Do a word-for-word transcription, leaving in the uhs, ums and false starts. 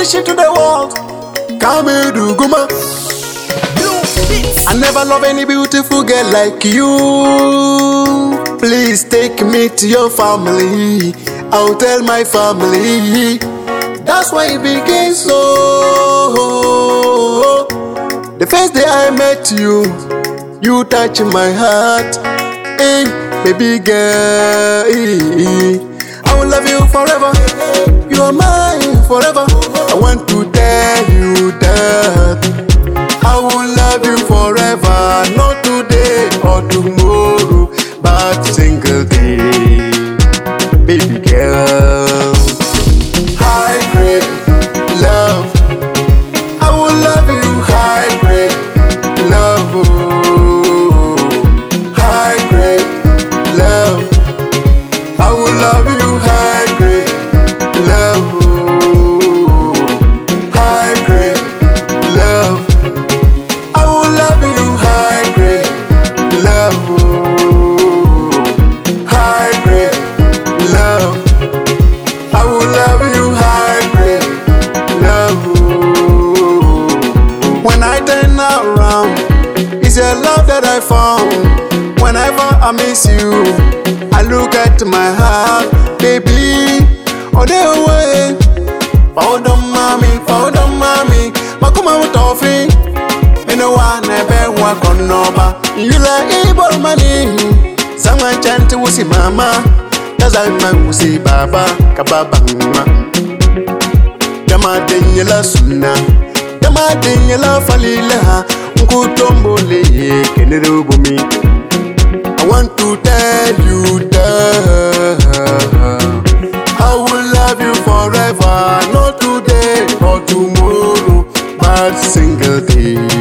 publish it to the world. Kamedu Guma. I never love any beautiful girl like you. Please take me to your family. I'll tell my family. That's why it began so. The first day I met you, you touched my heart. Hey, baby girl, I will love you forever. You are mine forever. I want to tell you that I will love you forever. Not today or tomorrow, but single day. Baby girl, high grade love. I will love you high grade love. High grade love. I will love you high grade love. High grade love. I will love you high grade love. High grade love. I will love you high grade love. When I turn around, it's your love that I found. Whenever I miss you, I look at my heart, baby. Oh, they away. Oh, don't mommy, oh, don't mommy. Makuma utofi. You know what? Never walk on over. You like able money. Someone chant to see mama. Cause I'm man who see baba. Kababa. Dama denyela suna. Dama denyela falila. Nkutombole kenerubumi. I want to tell you that I will love you forever. Not today or tomorrow, but single day.